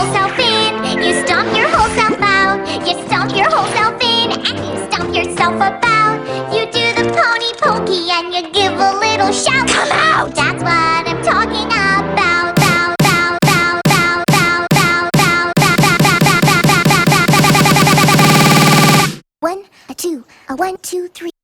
whole self in. You stomp your whole self out. You stomp your whole self in, and you stomp yourself about. You do the pony pokey and you give a little shout. Come out! That's what I'm talking about. One, a two, a 1, 2, 3.